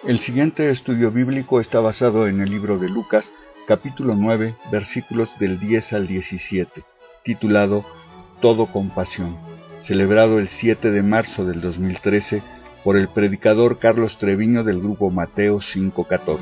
El siguiente estudio bíblico está basado en el libro de Lucas, capítulo 9, versículos del 10 al 17, titulado Todo con pasión, celebrado el 7 de marzo del 2013 por el predicador Carlos Treviño del grupo Mateo 5:14.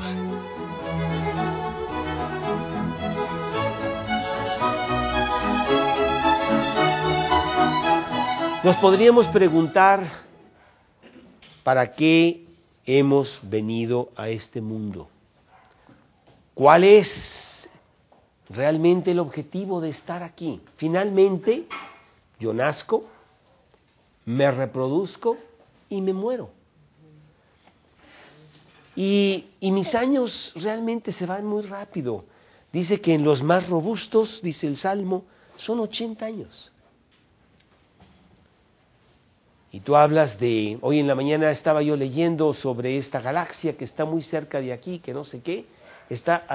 Nos podríamos preguntar, ¿para qué hemos venido a este mundo? ¿Cuál es realmente el objetivo de estar aquí? Finalmente, yo nazco, me reproduzco y me muero. Y mis años realmente se van muy rápido. Dice que en los más robustos, dice el Salmo, son 80 años. Y tú hablas de, hoy en la mañana estaba yo leyendo sobre esta galaxia que está muy cerca de aquí, que no sé qué, está a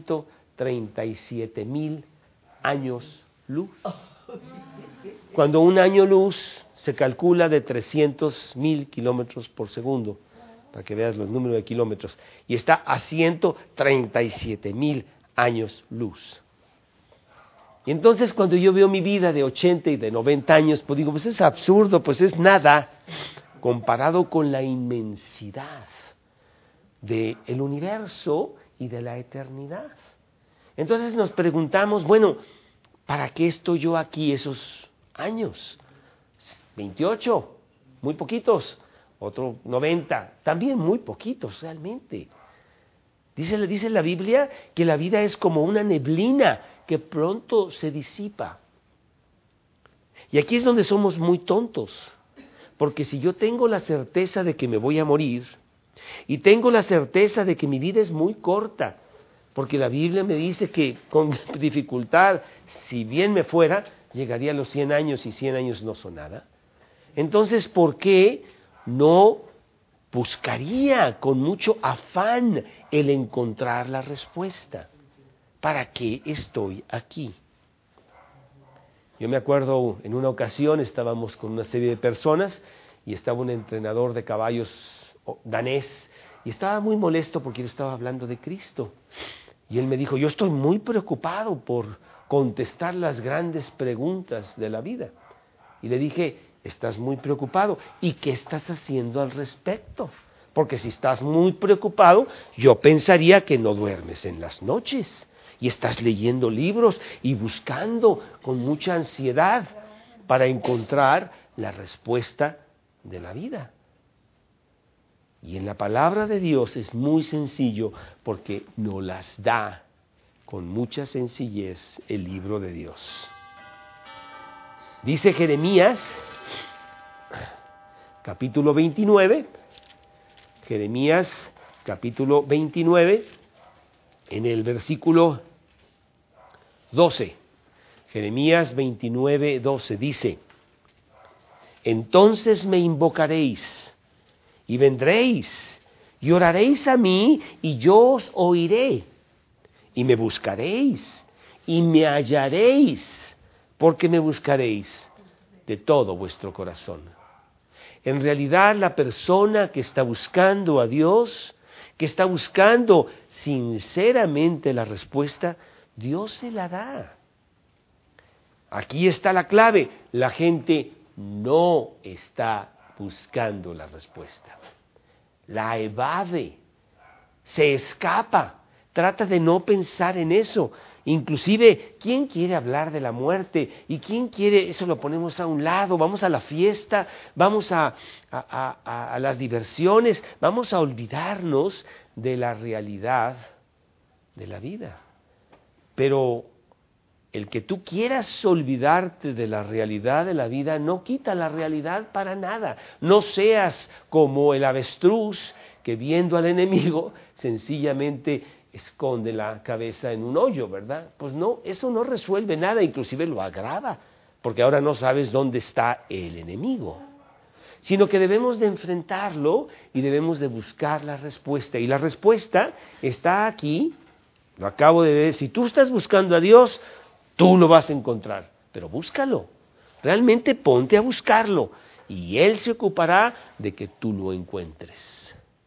137,000 años luz. Cuando un año luz se calcula de 300,000 kilómetros por segundo, para que veas los números de kilómetros, y está a 137,000 años luz. Y entonces cuando yo veo mi vida de 80 y de 90 años, pues digo, pues es absurdo, pues es nada comparado con la inmensidad del universo y de la eternidad. Entonces nos preguntamos, bueno, ¿para qué estoy yo aquí esos años? 28, muy poquitos, otro 90, también muy poquitos realmente. Dice la Biblia que la vida es como una neblina que pronto se disipa. Y aquí es donde somos muy tontos, porque si yo tengo la certeza de que me voy a morir, y tengo la certeza de que mi vida es muy corta, porque la Biblia me dice que con dificultad, si bien me fuera, llegaría a los 100 años y 100 años no son nada. Entonces, ¿por qué no buscaría con mucho afán el encontrar la respuesta? ¿Para qué estoy aquí? Yo me acuerdo en una ocasión estábamos con una serie de personas y estaba un entrenador de caballos danés y estaba muy molesto porque yo estaba hablando de Cristo. Y él me dijo, yo estoy muy preocupado por contestar las grandes preguntas de la vida. Y le dije, estás muy preocupado. ¿Y qué estás haciendo al respecto? Porque si estás muy preocupado, yo pensaría que no duermes en las noches y estás leyendo libros y buscando con mucha ansiedad para encontrar la respuesta de la vida. Y en la palabra de Dios es muy sencillo porque nos las da con mucha sencillez el libro de Dios. Dice Jeremías, capítulo 29, Jeremías, capítulo 29, en el versículo 12. Jeremías 29, 12 dice, entonces me invocaréis y vendréis y oraréis a mí y yo os oiré y me buscaréis y me hallaréis porque me buscaréis de todo vuestro corazón. En realidad la persona que está buscando a Dios, que está buscando sinceramente la respuesta, Dios se la da. Aquí está la clave, la gente no está buscando la respuesta, la evade, se escapa, trata de no pensar en eso. Inclusive, ¿quién quiere hablar de la muerte? ¿Y quién quiere? Eso lo ponemos a un lado, vamos a la fiesta, vamos a las diversiones, vamos a olvidarnos de la realidad de la vida. Pero el que tú quieras olvidarte de la realidad de la vida no quita la realidad para nada. No seas como el avestruz que viendo al enemigo sencillamente esconde la cabeza en un hoyo, ¿verdad? Pues no, eso no resuelve nada, inclusive lo agrava, porque ahora no sabes dónde está el enemigo. Sino que debemos de enfrentarlo y debemos de buscar la respuesta. Y la respuesta está aquí, lo acabo de ver, si tú estás buscando a Dios, tú lo vas a encontrar, pero búscalo, realmente ponte a buscarlo y Él se ocupará de que tú lo encuentres.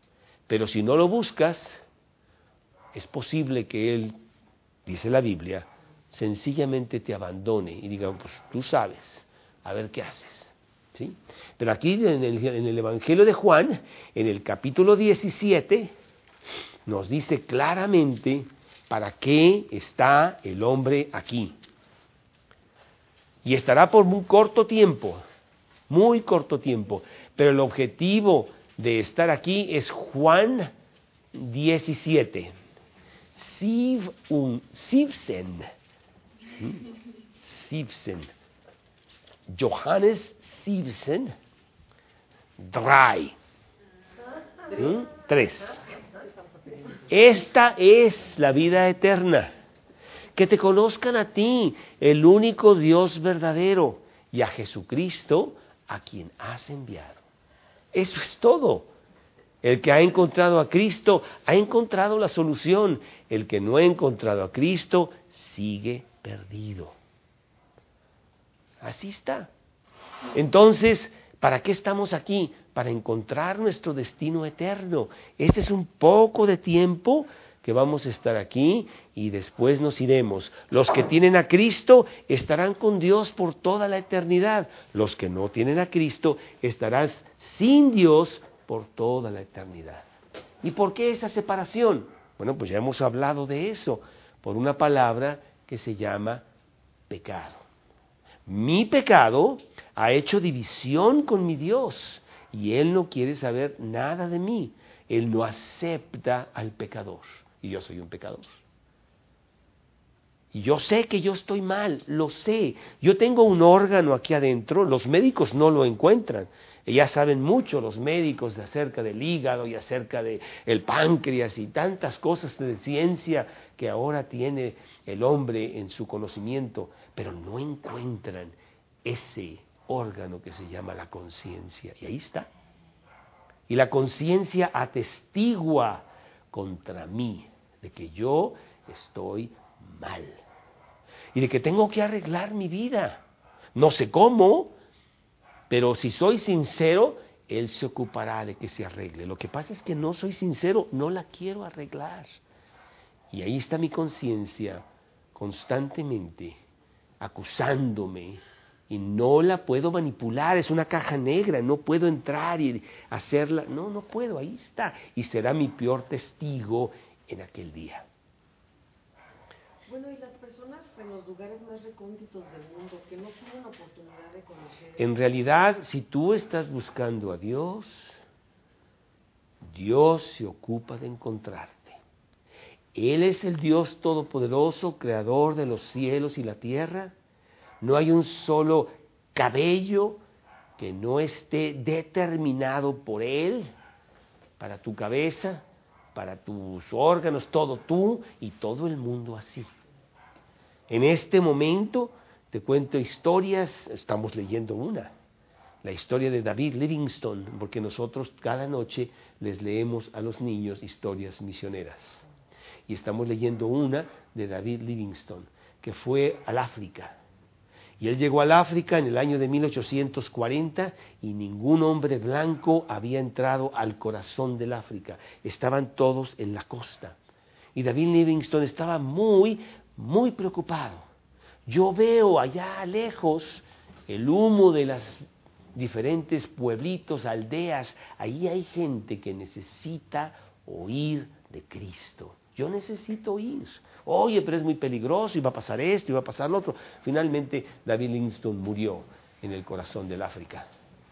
Pero si no lo buscas, es posible que Él, dice la Biblia, sencillamente te abandone y diga, pues tú sabes, a ver qué haces. ¿Sí? Pero aquí en el Evangelio de Juan, en el capítulo 17, nos dice claramente para qué está el hombre aquí. Y estará por muy corto tiempo, pero el objetivo de estar aquí es Juan 17. Sivsen. Johannes Sivsen. 3. Esta es la vida eterna. Que te conozcan a ti, el único Dios verdadero, y a Jesucristo, a quien has enviado. Eso es todo. El que ha encontrado a Cristo ha encontrado la solución. El que no ha encontrado a Cristo sigue perdido. Así está. Entonces, ¿para qué estamos aquí? Para encontrar nuestro destino eterno. Este es un poco de tiempo que vamos a estar aquí y después nos iremos. Los que tienen a Cristo estarán con Dios por toda la eternidad. Los que no tienen a Cristo estarán sin Dios por toda la eternidad. ¿Y por qué esa separación? Bueno, pues ya hemos hablado de eso, por una palabra que se llama pecado. Mi pecado ha hecho división con mi Dios y Él no quiere saber nada de mí. Él no acepta al pecador y yo soy un pecador. Y yo sé que yo estoy mal, lo sé. Yo tengo un órgano aquí adentro, los médicos no lo encuentran. Ya saben mucho los médicos acerca del hígado y acerca del páncreas y tantas cosas de ciencia que ahora tiene el hombre en su conocimiento, pero no encuentran ese órgano que se llama la conciencia. Y ahí está. Y la conciencia atestigua contra mí de que yo estoy mal y de que tengo que arreglar mi vida. No sé cómo, pero si soy sincero, Él se ocupará de que se arregle. Lo que pasa es que no soy sincero, no la quiero arreglar. Y ahí está mi conciencia constantemente acusándome y no la puedo manipular. Es una caja negra, no puedo entrar y hacerla. No puedo, ahí está. Y será mi peor testigo en aquel día. Bueno, y las personas en los lugares más recónditos del mundo que no tienen oportunidad de conocer. En realidad, si tú estás buscando a Dios, Dios se ocupa de encontrarte. Él es el Dios todopoderoso, creador de los cielos y la tierra. No hay un solo cabello que no esté determinado por Él para tu cabeza, para tus órganos, todo tú y todo el mundo así. En este momento te cuento historias, estamos leyendo una, la historia de David Livingstone, porque nosotros cada noche les leemos a los niños historias misioneras. Y estamos leyendo una de David Livingstone, que fue al África. Y él llegó al África en el año de 1840 y ningún hombre blanco había entrado al corazón del África. Estaban todos en la costa. Y David Livingstone estaba muy preocupado. Yo veo allá lejos el humo de las diferentes pueblitos, aldeas. Ahí hay gente que necesita oír de Cristo. Yo necesito oír. Oye, pero es muy peligroso y va a pasar esto y va a pasar lo otro. Finalmente, David Livingstone murió en el corazón del África.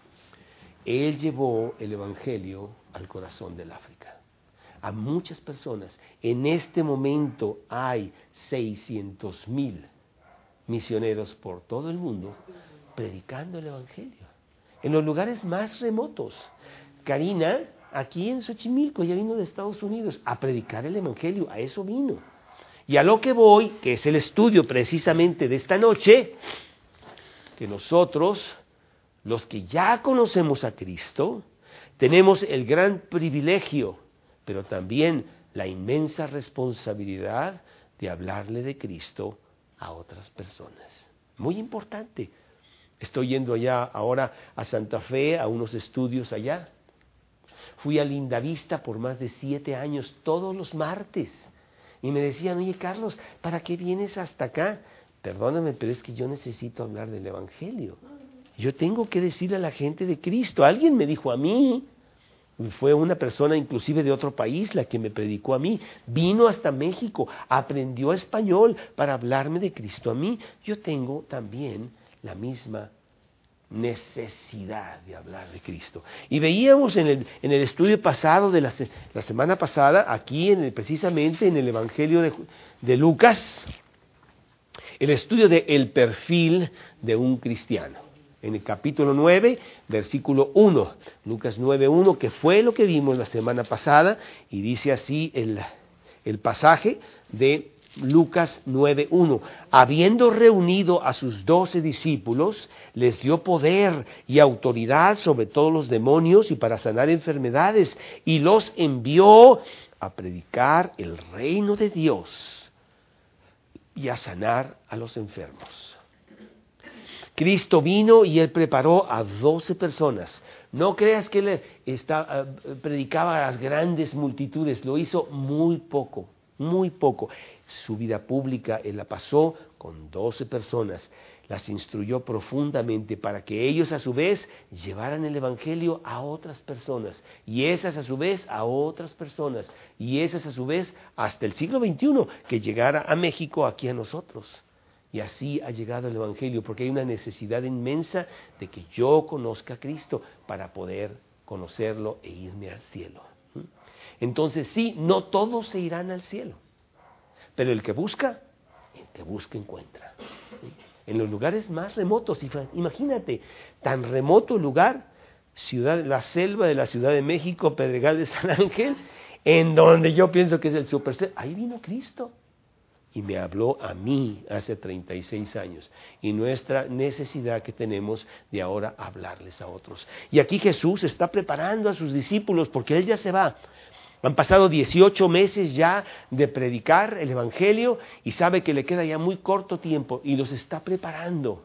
Él llevó el Evangelio al corazón del África. A muchas personas. En este momento hay 600,000 misioneros por todo el mundo predicando el Evangelio. En los lugares más remotos. Karina, aquí en Xochimilco, ya vino de Estados Unidos a predicar el Evangelio, a eso vino. Y a lo que voy, que es el estudio precisamente de esta noche, que nosotros, los que ya conocemos a Cristo, tenemos el gran privilegio, pero también la inmensa responsabilidad de hablarle de Cristo a otras personas. Muy importante. Estoy yendo allá ahora a Santa Fe, a unos estudios allá. Fui a Lindavista por más de 7 años, todos los martes. Y me decían, oye Carlos, ¿para qué vienes hasta acá? Perdóname, pero es que yo necesito hablar del Evangelio. Yo tengo que decirle a la gente de Cristo. Alguien me dijo a mí, fue una persona inclusive de otro país la que me predicó a mí. Vino hasta México, aprendió español para hablarme de Cristo a mí. Yo tengo también la misma necesidad de hablar de Cristo. Y veíamos en el estudio pasado de la semana pasada, aquí precisamente en el Evangelio de Lucas, el estudio del perfil de un cristiano. En el capítulo 9, versículo 1, Lucas 9:1, que fue lo que vimos la semana pasada, y dice así el pasaje de Lucas 9:1. Habiendo reunido a sus 12 discípulos, les dio poder y autoridad sobre todos los demonios y para sanar enfermedades, y los envió a predicar el reino de Dios y a sanar a los enfermos. Cristo vino y Él preparó a 12 personas. No creas que Él predicaba a las grandes multitudes, lo hizo muy poco, muy poco. Su vida pública Él la pasó con 12 personas. Las instruyó profundamente para que ellos a su vez llevaran el Evangelio a otras personas. Y esas a su vez a otras personas. Y esas a su vez hasta el siglo XXI, que llegara a México, aquí a nosotros. Y así ha llegado el Evangelio, porque hay una necesidad inmensa de que yo conozca a Cristo para poder conocerlo e irme al cielo. Entonces sí, no todos se irán al cielo, pero el que busca encuentra. En los lugares más remotos, imagínate, tan remoto lugar, la selva de la Ciudad de México, Pedregal de San Ángel, en donde yo pienso que es el supercentro, ahí vino Cristo. Y me habló a mí hace 36 años. Y nuestra necesidad que tenemos de ahora hablarles a otros. Y aquí Jesús está preparando a sus discípulos porque Él ya se va. Han pasado 18 meses ya de predicar el Evangelio y sabe que le queda ya muy corto tiempo y los está preparando.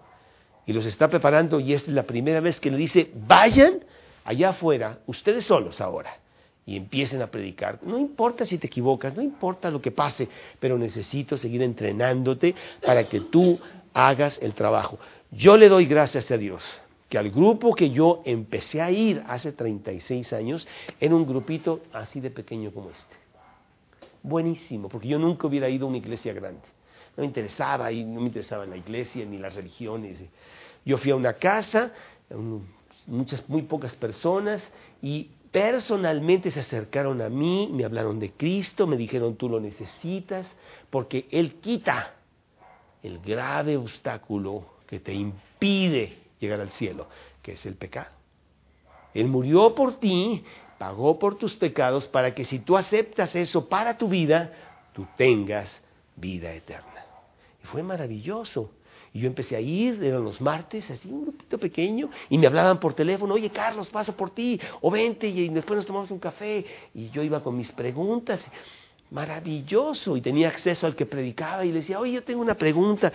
Y es la primera vez que le dice, vayan allá afuera, ustedes solos ahora. Y empiecen a predicar. No importa si te equivocas, no importa lo que pase, pero necesito seguir entrenándote para que tú hagas el trabajo. Yo le doy gracias a Dios que al grupo que yo empecé a ir hace 36 años, era un grupito así de pequeño como este. Buenísimo, porque yo nunca hubiera ido a una iglesia grande. No me interesaba la iglesia ni las religiones. Yo fui a una casa, muy pocas personas, y personalmente se acercaron a mí, me hablaron de Cristo, me dijeron tú lo necesitas, porque Él quita el grave obstáculo que te impide llegar al cielo, que es el pecado. Él murió por ti, pagó por tus pecados, para que si tú aceptas eso para tu vida, tú tengas vida eterna. Y fue maravilloso. Y yo empecé a ir, eran los martes, así un grupito pequeño, y me hablaban por teléfono, oye Carlos, pasa por ti, o vente, y después nos tomamos un café, y yo iba con mis preguntas, maravilloso, y tenía acceso al que predicaba, y le decía, oye, yo tengo una pregunta,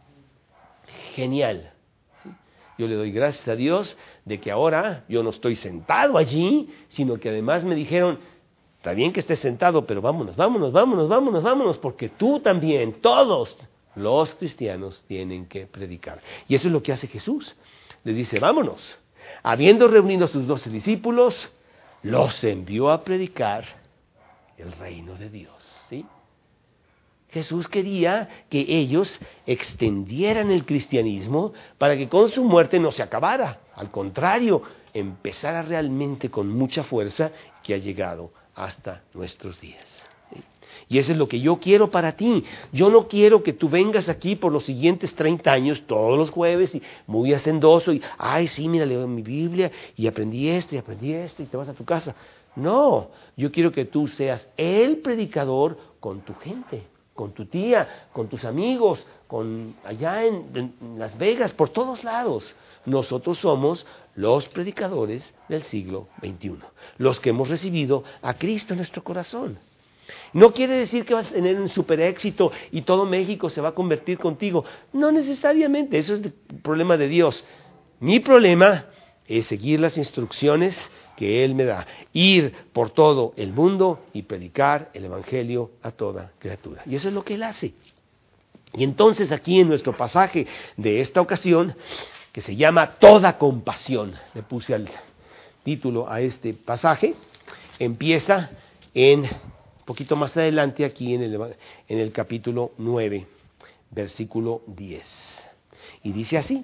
genial. ¿Sí? Yo le doy gracias a Dios de que ahora yo no estoy sentado allí, sino que además me dijeron, está bien que estés sentado, pero vámonos, porque tú también, todos los cristianos tienen que predicar. Y eso es lo que hace Jesús. Le dice, vámonos. Habiendo reunido a sus 12 discípulos, los envió a predicar el reino de Dios. ¿Sí? Jesús quería que ellos extendieran el cristianismo para que con su muerte no se acabara. Al contrario, empezara realmente con mucha fuerza que ha llegado hasta nuestros días. Y eso es lo que yo quiero para ti. Yo no quiero que tú vengas aquí por los siguientes 30 años, todos los jueves, y muy hacendoso, y, ay, sí, mira, leo mi Biblia, y aprendí esto, y te vas a tu casa. No, yo quiero que tú seas el predicador con tu gente, con tu tía, con tus amigos, allá en Las Vegas, por todos lados. Nosotros somos los predicadores del siglo XXI, los que hemos recibido a Cristo en nuestro corazón. No quiere decir que vas a tener un super éxito y todo México se va a convertir contigo. No necesariamente, eso es el problema de Dios. Mi problema es seguir las instrucciones que Él me da. Ir por todo el mundo y predicar el Evangelio a toda criatura. Y eso es lo que Él hace. Y entonces aquí en nuestro pasaje de esta ocasión, que se llama Toda compasión, le puse al título a este pasaje, empieza un poquito más adelante aquí en el capítulo 9, versículo 10. Y dice así: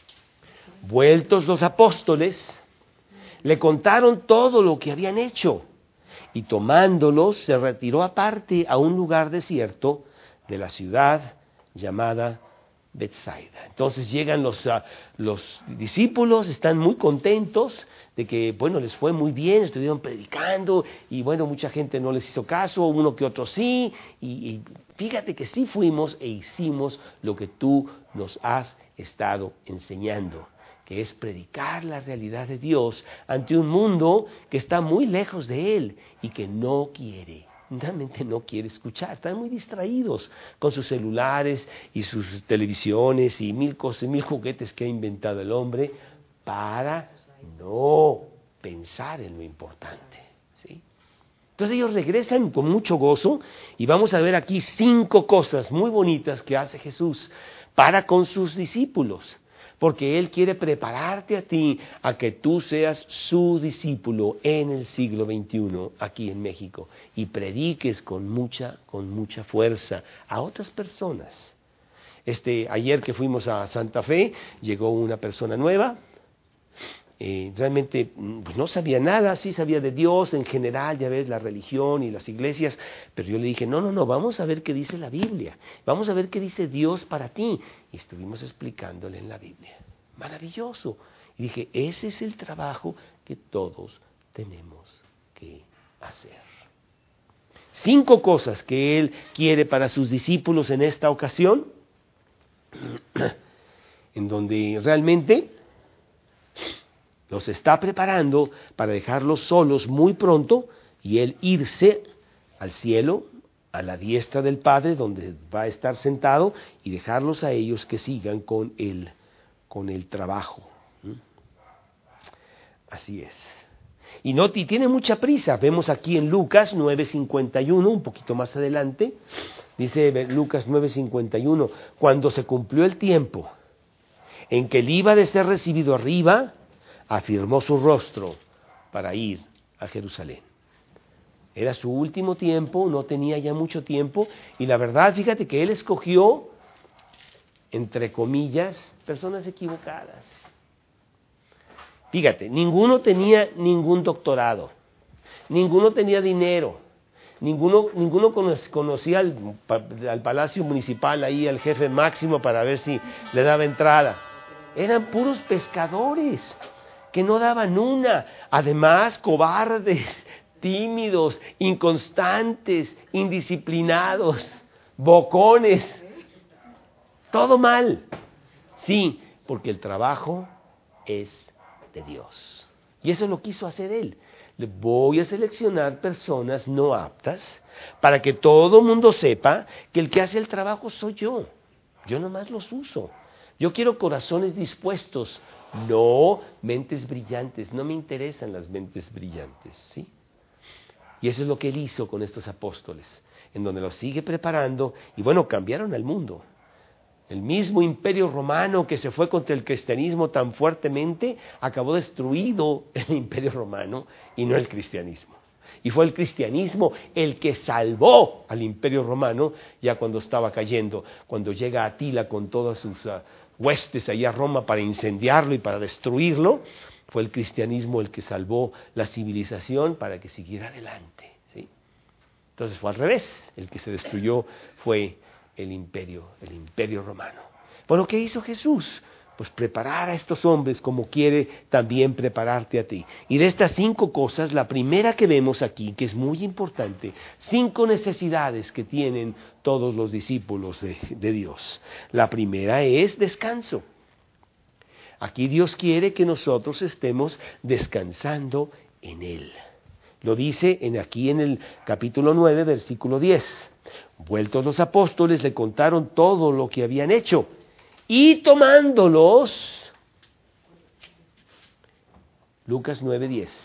vueltos los apóstoles, le contaron todo lo que habían hecho, y tomándolos se retiró aparte a un lugar desierto de la ciudad llamada Betsaida. Entonces llegan los discípulos, están muy contentos de que, bueno, les fue muy bien, estuvieron predicando y, bueno, mucha gente no les hizo caso, uno que otro sí, y fíjate que sí fuimos e hicimos lo que tú nos has estado enseñando, que es predicar la realidad de Dios ante un mundo que está muy lejos de Él y que no quiere. Realmente no quiere escuchar, están muy distraídos con sus celulares y sus televisiones y mil cosas, mil juguetes que ha inventado el hombre para no pensar en lo importante, ¿sí? Entonces ellos regresan con mucho gozo y vamos a ver aquí 5 cosas muy bonitas que hace Jesús para con sus discípulos. Porque Él quiere prepararte a ti a que tú seas su discípulo en el siglo XXI, aquí en México, y prediques con mucha fuerza a otras personas. Ayer que fuimos a Santa Fe, llegó una persona nueva, realmente pues no sabía nada, sí sabía de Dios en general, ya ves, la religión y las iglesias, pero yo le dije, no, vamos a ver qué dice la Biblia, vamos a ver qué dice Dios para ti. Y estuvimos explicándole en la Biblia. Maravilloso. Y dije, ese es el trabajo que todos tenemos que hacer. 5 cosas que Él quiere para sus discípulos en esta ocasión, en donde realmente los está preparando para dejarlos solos muy pronto y Él irse al cielo, a la diestra del Padre, donde va a estar sentado, y dejarlos a ellos que sigan con el trabajo. Así es. Y tiene mucha prisa. Vemos aquí en Lucas 9:51, un poquito más adelante, dice Lucas 9:51, cuando se cumplió el tiempo en que él iba de ser recibido arriba, afirmó su rostro para ir a Jerusalén. Era su último tiempo, no tenía ya mucho tiempo, y la verdad, fíjate que él escogió, entre comillas, personas equivocadas. Fíjate, ninguno tenía ningún doctorado, ninguno tenía dinero, ninguno conocía al Palacio Municipal, ahí al jefe máximo para ver si le daba entrada. Eran puros pescadores que no daban una, además cobardes, tímidos, inconstantes, indisciplinados, bocones, todo mal. Sí, porque el trabajo es de Dios. Y eso lo quiso hacer Él. Le voy a seleccionar personas no aptas para que todo el mundo sepa que el que hace el trabajo soy yo. Yo nomás los uso. Yo quiero corazones dispuestos, no mentes brillantes. No me interesan las mentes brillantes, ¿sí? Y eso es lo que Él hizo con estos apóstoles, en donde los sigue preparando, y bueno, cambiaron al mundo. El mismo imperio romano que se fue contra el cristianismo tan fuertemente, acabó destruido el imperio romano y no el cristianismo. Y fue el cristianismo el que salvó al imperio romano ya cuando estaba cayendo, cuando llega Atila con todas sus huestes allá a Roma para incendiarlo y para destruirlo. Fue el cristianismo el que salvó la civilización para que siguiera adelante, ¿sí? Entonces fue al revés, el que se destruyó fue el imperio romano. Bueno, ¿qué hizo Jesús? Pues preparar a estos hombres como quiere también prepararte a ti. Y de estas 5 cosas, la primera que vemos aquí, que es muy importante, 5 necesidades que tienen todos los discípulos de Dios. La primera es descanso. Aquí Dios quiere que nosotros estemos descansando en Él. Lo dice aquí en el capítulo 9, versículo 10. Vueltos los apóstoles le contaron todo lo que habían hecho y tomándolos, Lucas 9:10,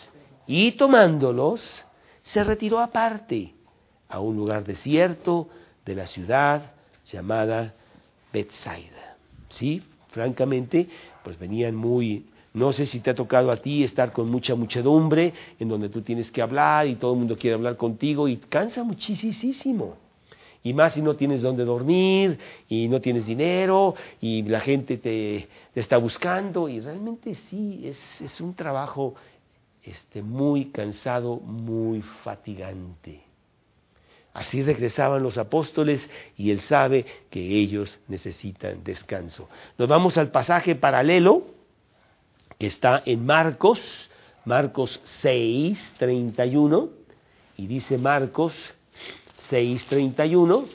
Y tomándolos, se retiró aparte a un lugar desierto de la ciudad llamada Betsaida. Sí, francamente, pues venían muy... No sé si te ha tocado a ti estar con mucha muchedumbre, en donde tú tienes que hablar y todo el mundo quiere hablar contigo y cansa muchísimo. Y más si no tienes dónde dormir y no tienes dinero y la gente te está buscando. Y realmente sí, es un trabajo muy cansado, muy fatigante. Así regresaban los apóstoles y él sabe que ellos necesitan descanso. Nos vamos al pasaje paralelo que está en Marcos 6:31, y dice Marcos 6:31,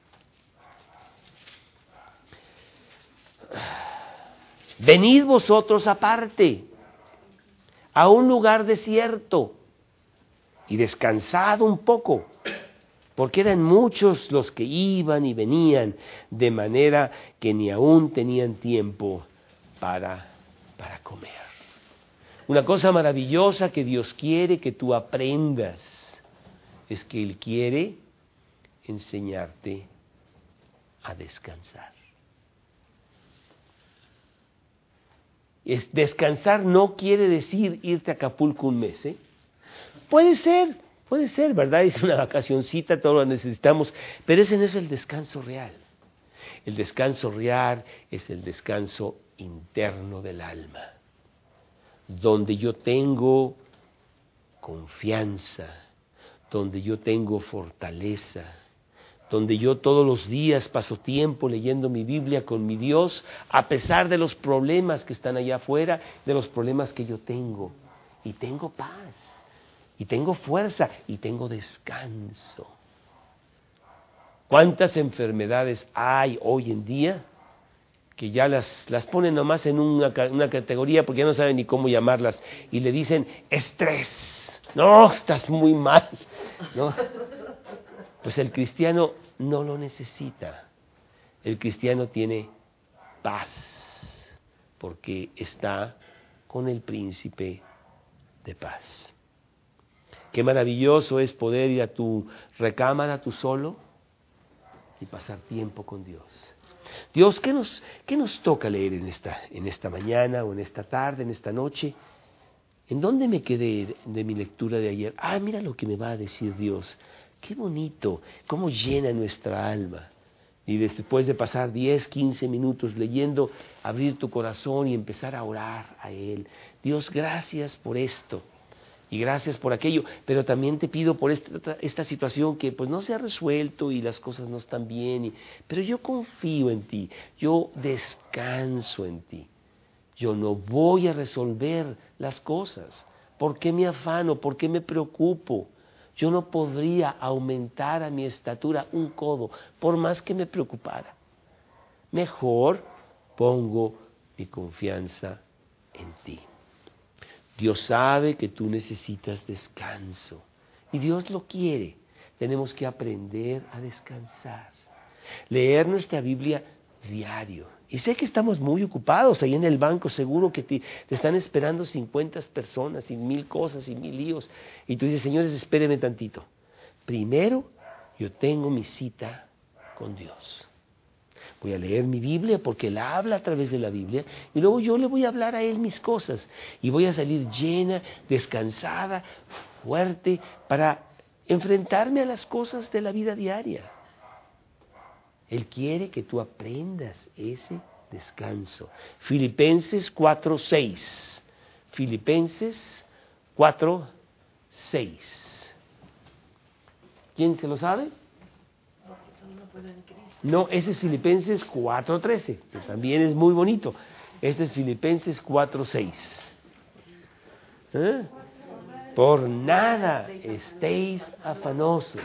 venid vosotros aparte a un lugar desierto y descansad un poco, porque eran muchos los que iban y venían, de manera que ni aún tenían tiempo para comer. Una cosa maravillosa que Dios quiere que tú aprendas es que Él quiere enseñarte a descansar. Descansar no quiere decir irte a Acapulco un mes, ¿eh? Puede ser, ¿verdad? Es una vacacioncita, todo lo necesitamos, pero ese no es el descanso real. El descanso real es el descanso interno del alma, donde yo tengo confianza, donde yo tengo fortaleza, donde yo todos los días paso tiempo leyendo mi Biblia con mi Dios, a pesar de los problemas que están allá afuera, de los problemas que yo tengo. Y tengo paz, y tengo fuerza, y tengo descanso. ¿Cuántas enfermedades hay hoy en día que ya las ponen nomás en una categoría porque ya no saben ni cómo llamarlas y le dicen estrés? No, estás muy mal, ¿no? Pues el cristiano no lo necesita. El cristiano tiene paz porque está con el príncipe de paz. Qué maravilloso es poder ir a tu recámara tú solo y pasar tiempo con Dios. Dios, ¿qué nos toca leer en esta mañana o en esta tarde, en esta noche? ¿En dónde me quedé de mi lectura de ayer? Mira lo que me va a decir Dios. Qué bonito, cómo llena nuestra alma. Y después de pasar 10, 15 minutos leyendo, abrir tu corazón y empezar a orar a Él. Dios, gracias por esto. Y gracias por aquello, pero también te pido por esta situación que pues no se ha resuelto y las cosas no están bien, pero yo confío en ti, yo descanso en ti, yo no voy a resolver las cosas. ¿Por qué me afano? ¿Por qué me preocupo? Yo no podría aumentar a mi estatura un codo, por más que me preocupara. Mejor pongo mi confianza en ti. Dios sabe que tú necesitas descanso y Dios lo quiere. Tenemos que aprender a descansar. Leer nuestra Biblia diario. Y sé que estamos muy ocupados ahí en el banco, seguro que te están esperando 50 personas y 1000 cosas y 1000 líos. Y tú dices, señores, espérenme tantito. Primero, yo tengo mi cita con Dios. Voy a leer mi Biblia porque Él habla a través de la Biblia y luego yo le voy a hablar a Él mis cosas y voy a salir llena, descansada, fuerte para enfrentarme a las cosas de la vida diaria. Él quiere que tú aprendas ese descanso. Filipenses 4:6. Filipenses 4:6. ¿Quién se lo sabe? No, ese es Filipenses 4:13, que también es muy bonito. Este es Filipenses 4:6. Por nada estéis afanosos,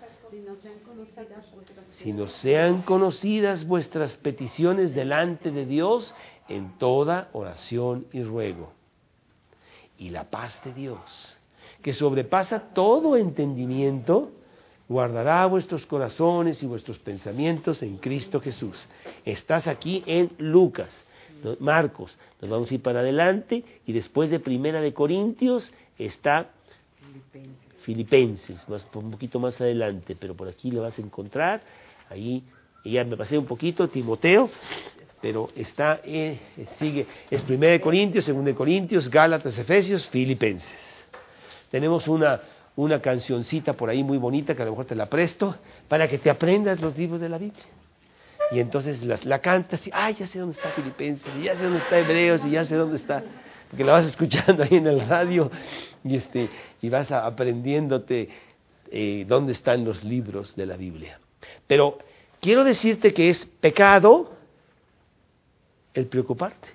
si no sean conocidas vuestras peticiones delante de Dios en toda oración y ruego. Y la paz de Dios, que sobrepasa todo entendimiento, guardará vuestros corazones y vuestros pensamientos en Cristo Jesús. Estás aquí en Lucas, Marcos, nos vamos a ir para adelante y después de Primera de Corintios está Filipenses, un poquito más adelante, pero por aquí lo vas a encontrar. Ahí, y ya me pasé un poquito, Timoteo, pero está, sigue, es 1 Corintios, 2 Corintios, Gálatas, Efesios, Filipenses. Tenemos una cancioncita por ahí muy bonita que a lo mejor te la presto para que te aprendas los libros de la Biblia. Y entonces la cantas y, ya sé dónde está Filipenses, y ya sé dónde está Hebreos, y ya sé dónde está, porque la vas escuchando ahí en el radio y vas aprendiéndote dónde están los libros de la Biblia. Pero quiero decirte que es pecado el preocuparte.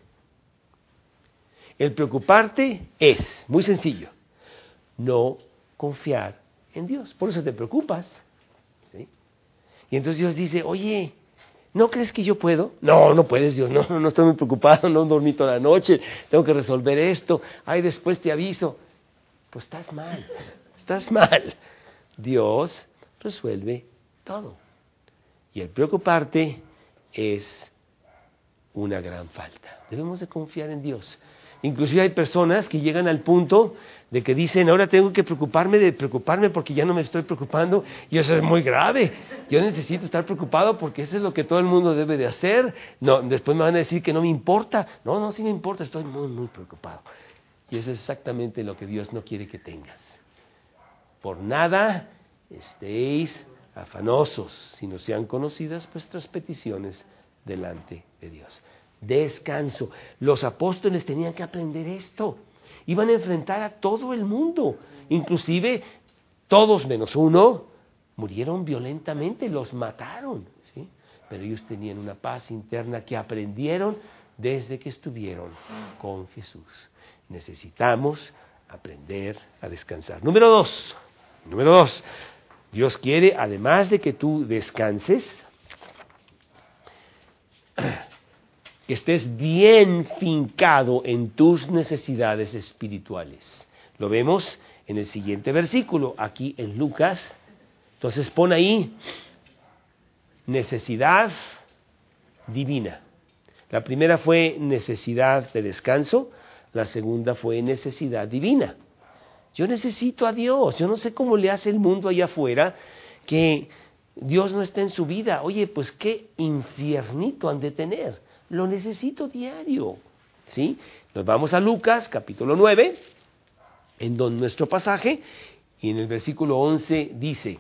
El preocuparte es, muy sencillo, no confiar en Dios. Por eso te preocupas. ¿Sí? Y entonces Dios dice, oye, ¿no crees que yo puedo? No, no puedes, Dios, no estoy muy preocupado, no dormí toda la noche, tengo que resolver esto, después te aviso. Pues estás mal. Dios resuelve todo. Y el preocuparte es una gran falta. Debemos de confiar en Dios. Inclusive hay personas que llegan al punto de que dicen, ahora tengo que preocuparme porque ya no me estoy preocupando, y eso es muy grave. Yo necesito estar preocupado porque eso es lo que todo el mundo debe de hacer. No, después me van a decir que no me importa. No, sí me importa, estoy muy, muy preocupado. Y eso es exactamente lo que Dios no quiere que tengas. Por nada estéis afanosos, sino sean conocidas vuestras peticiones delante de Dios. Descanso. Los apóstoles tenían que aprender esto. Iban a enfrentar a todo el mundo. Inclusive todos menos uno murieron violentamente, los mataron. ¿Sí? Pero ellos tenían una paz interna que aprendieron desde que estuvieron con Jesús. Necesitamos aprender a descansar. Número dos. Dios quiere, además de que tú descanses, que estés bien fincado en tus necesidades espirituales. Lo vemos en el siguiente versículo, aquí en Lucas. Entonces pon ahí, necesidad divina. La primera fue necesidad de descanso, la segunda fue necesidad divina. Yo necesito a Dios, yo no sé cómo le hace el mundo allá afuera, que Dios no está en su vida. Oye, pues qué infiernito han de tener. Lo necesito diario. ¿Sí? Nos vamos a Lucas, capítulo 9, en nuestro pasaje, y en el versículo 11 dice,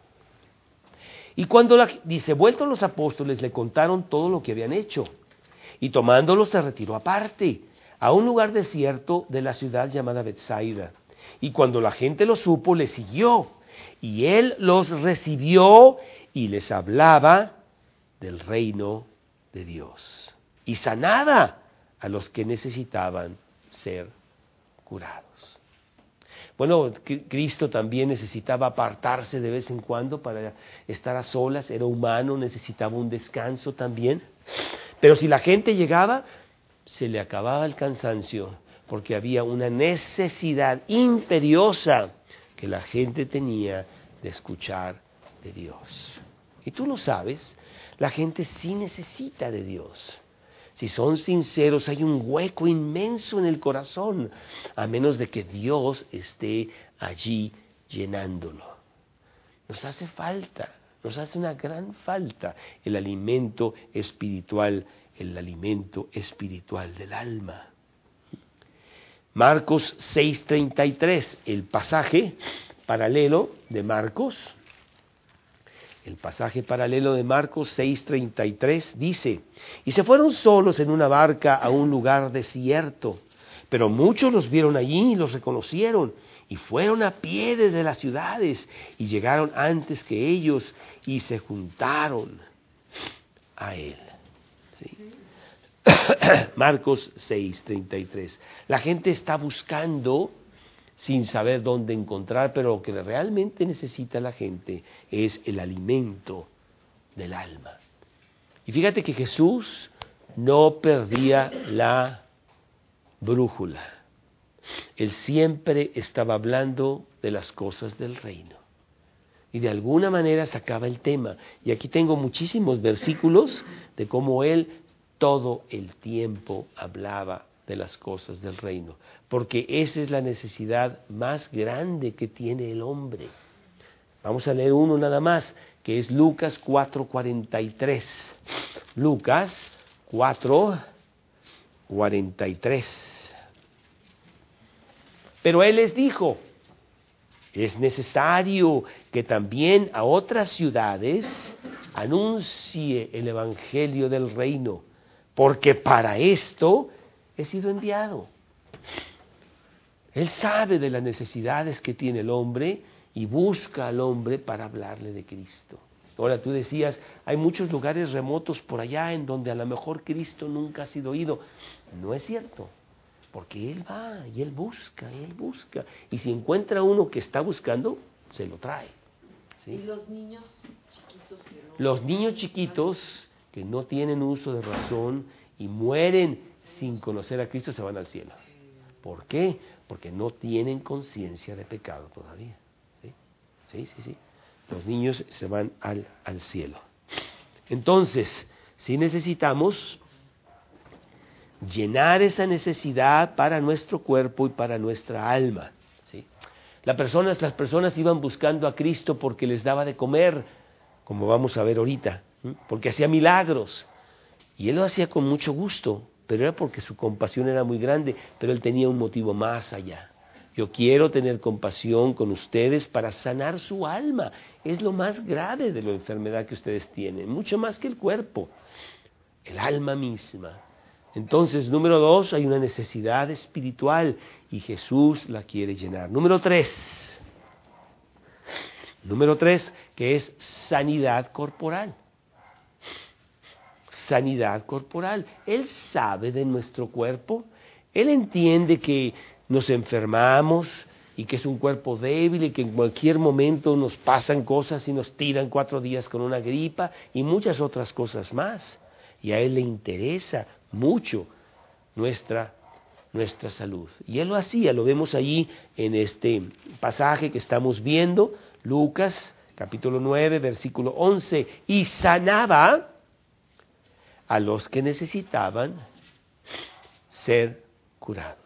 y cuando vueltos los apóstoles le contaron todo lo que habían hecho, y tomándolo se retiró aparte, a un lugar desierto de la ciudad llamada Betsaida. Y cuando la gente lo supo, le siguió, y él los recibió y les hablaba del reino de Dios. Y sanaba a los que necesitaban ser curados. Bueno, Cristo también necesitaba apartarse de vez en cuando para estar a solas, era humano, necesitaba un descanso también. Pero si la gente llegaba, se le acababa el cansancio, porque había una necesidad imperiosa que la gente tenía de escuchar de Dios. Y tú lo sabes, la gente sí necesita de Dios. Si son sinceros, hay un hueco inmenso en el corazón, a menos de que Dios esté allí llenándolo. Nos hace falta, nos hace una gran falta el alimento espiritual del alma. Marcos 6:33, el pasaje paralelo de Marcos. El pasaje paralelo de Marcos 6:33 dice, y se fueron solos en una barca a un lugar desierto, pero muchos los vieron allí y los reconocieron, y fueron a pie desde las ciudades, y llegaron antes que ellos, y se juntaron a él. ¿Sí? Marcos 6:33. La gente está buscando sin saber dónde encontrar, pero lo que realmente necesita la gente es el alimento del alma. Y fíjate que Jesús no perdía la brújula. Él siempre estaba hablando de las cosas del reino. Y de alguna manera sacaba el tema. Y aquí tengo muchísimos versículos de cómo él todo el tiempo hablaba de las cosas del reino, porque esa es la necesidad más grande que tiene el hombre. Vamos a leer uno nada más, que es Lucas 4:43. Lucas 4:43. Pero él les dijo: es necesario que también a otras ciudades anuncie el evangelio del reino, porque para esto he sido enviado. Él sabe de las necesidades que tiene el hombre y busca al hombre para hablarle de Cristo. Ahora, tú decías, hay muchos lugares remotos por allá en donde a lo mejor Cristo nunca ha sido oído. No es cierto, porque Él va y Él busca, y si encuentra uno que está buscando, se lo trae. ¿Sí? ¿Y los niños chiquitos que no? Los niños chiquitos que no tienen uso de razón y mueren sin conocer a Cristo se van al cielo. ¿Por qué? Porque no tienen conciencia de pecado todavía. Sí. Los niños se van al cielo. Entonces, sí necesitamos llenar esa necesidad para nuestro cuerpo y para nuestra alma. ¿Sí? Las personas iban buscando a Cristo porque les daba de comer, como vamos a ver ahorita, porque hacía milagros. Y Él lo hacía con mucho gusto, pero era porque su compasión era muy grande, pero Él tenía un motivo más allá. Yo quiero tener compasión con ustedes para sanar su alma. Es lo más grave de la enfermedad que ustedes tienen, mucho más que el cuerpo, el alma misma. Entonces, número 2, hay una necesidad espiritual y Jesús la quiere llenar. Número 3, que es sanidad corporal. Sanidad corporal. Él sabe de nuestro cuerpo, Él entiende que nos enfermamos y que es un cuerpo débil y que en cualquier momento nos pasan cosas y nos tiran 4 días con una gripa y muchas otras cosas más. Y a Él le interesa mucho nuestra salud. Y Él lo hacía, lo vemos allí en este pasaje que estamos viendo, Lucas capítulo 9, versículo 11, y sanaba a los que necesitaban ser curados.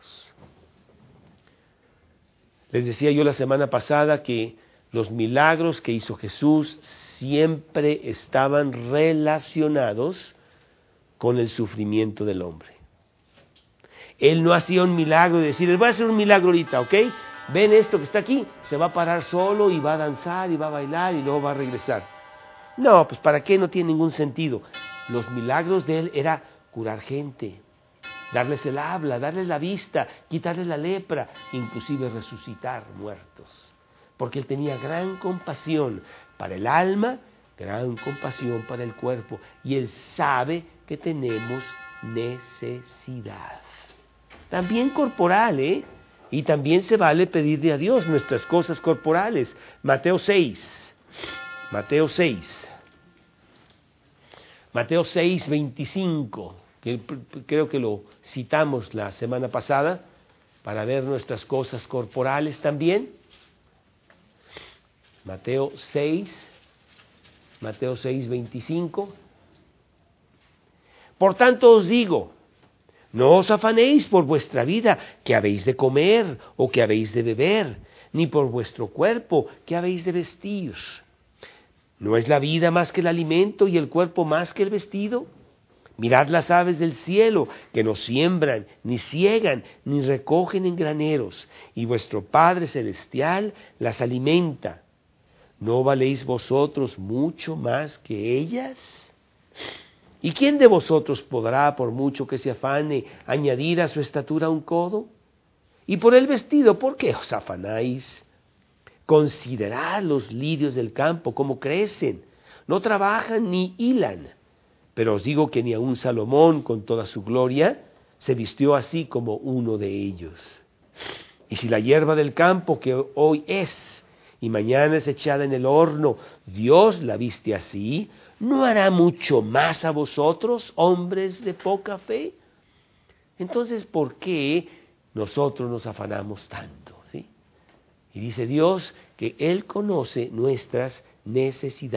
Les decía yo la semana pasada que los milagros que hizo Jesús siempre estaban relacionados con el sufrimiento del hombre. Él no hacía un milagro y decir, les voy a hacer un milagro ahorita, ¿ok? Ven esto que está aquí, se va a parar solo y va a danzar y va a bailar y luego va a regresar. No, pues ¿para qué? No tiene ningún sentido. Los milagros de Él era curar gente, darles el habla, darles la vista, quitarles la lepra, inclusive resucitar muertos. Porque Él tenía gran compasión para el alma, gran compasión para el cuerpo. Y Él sabe que tenemos necesidad. También corporal, Y también se vale pedirle a Dios nuestras cosas corporales. Mateo 6, 25, que creo que lo citamos la semana pasada, para ver nuestras cosas corporales también. Mateo 6, 25. Por tanto os digo, no os afanéis por vuestra vida, que habéis de comer o que habéis de beber, ni por vuestro cuerpo, que habéis de vestir. ¿No es la vida más que el alimento y el cuerpo más que el vestido? Mirad las aves del cielo, que no siembran, ni siegan, ni recogen en graneros, y vuestro Padre Celestial las alimenta. ¿No valéis vosotros mucho más que ellas? ¿Y quién de vosotros podrá, por mucho que se afane, añadir a su estatura un codo? Y por el vestido, ¿por qué os afanáis? Considerad los lirios del campo, cómo crecen, no trabajan ni hilan. Pero os digo que ni aun Salomón, con toda su gloria, se vistió así como uno de ellos. Y si la hierba del campo, que hoy es y mañana es echada en el horno, Dios la viste así, ¿no hará mucho más a vosotros, hombres de poca fe? Entonces, ¿por qué nosotros nos afanamos tanto? ¿Sí? Y dice Dios que Él conoce nuestras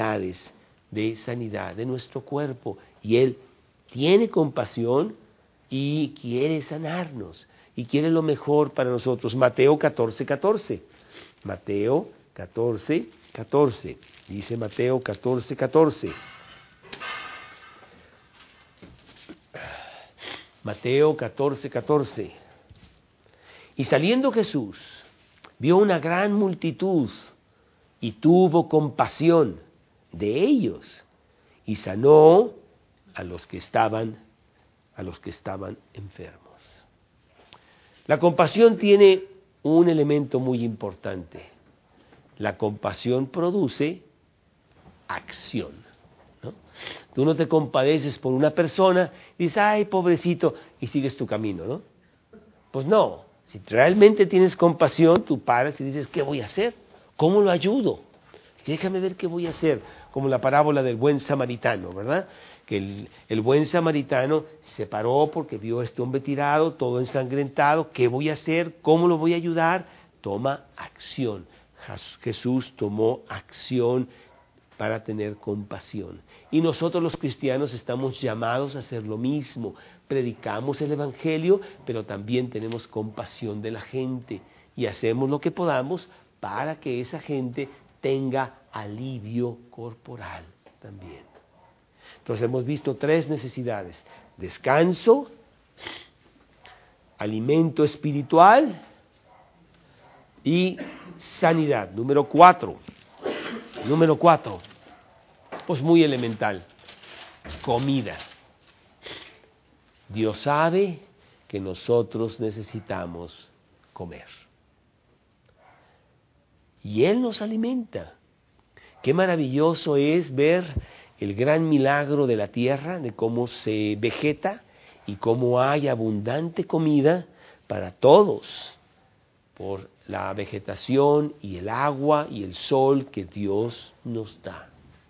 necesidades de sanidad de nuestro cuerpo y Él tiene compasión y quiere sanarnos y quiere lo mejor para nosotros. Mateo 14:14. Mateo 14:14. Dice Mateo 14:14. Mateo 14:14. Y saliendo Jesús, vio una gran multitud y tuvo compasión de ellos y sanó a los que estaban enfermos. La compasión tiene un elemento muy importante. La compasión produce acción, ¿no? Tú no te compadeces por una persona y dices, ay, pobrecito, y sigues tu camino, ¿no? Pues no, si realmente tienes compasión, tú paras y dices, ¿qué voy a hacer? ¿Cómo lo ayudo? Déjame ver qué voy a hacer, como la parábola del buen samaritano, ¿verdad? Que el buen samaritano se paró porque vio a este hombre tirado, todo ensangrentado. ¿Qué voy a hacer? ¿Cómo lo voy a ayudar? Toma acción. Jesús tomó acción para tener compasión. Y nosotros los cristianos estamos llamados a hacer lo mismo. Predicamos el Evangelio, pero también tenemos compasión de la gente y hacemos lo que podamos para que esa gente tenga alivio corporal también. Entonces hemos visto 3 necesidades: descanso, alimento espiritual y sanidad. Número 4, pues muy elemental, comida. Dios sabe que nosotros necesitamos comer. Y Él nos alimenta. Qué maravilloso es ver el gran milagro de la tierra, de cómo se vegeta y cómo hay abundante comida para todos, por la vegetación y el agua y el sol que Dios nos da.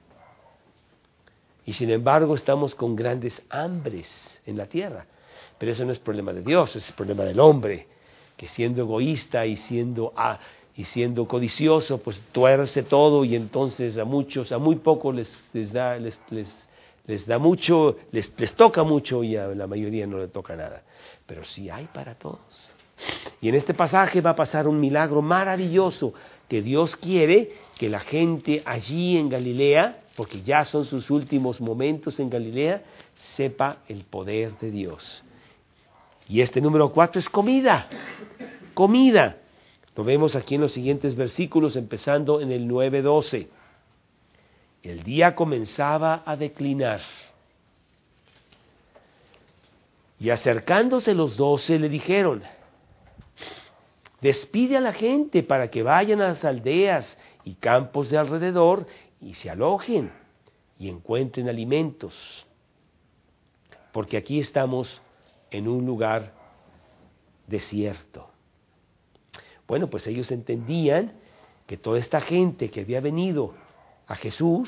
Y sin embargo estamos con grandes hambres en la tierra, pero eso no es problema de Dios, es problema del hombre, que siendo egoísta y siendo codicioso, pues tuerce todo, y entonces a muy pocos les da mucho, les toca mucho, y a la mayoría no le toca nada. Pero sí hay para todos. Y en este pasaje va a pasar un milagro maravilloso, que Dios quiere que la gente allí en Galilea, porque ya son sus últimos momentos en Galilea, sepa el poder de Dios. Y este número 4 es comida. Comida. Lo vemos aquí en los siguientes versículos, empezando en el 9:12. El día comenzaba a declinar. Y acercándose los 12 le dijeron: despide a la gente para que vayan a las aldeas y campos de alrededor y se alojen y encuentren alimentos. Porque aquí estamos en un lugar desierto. Bueno, pues ellos entendían que toda esta gente que había venido a Jesús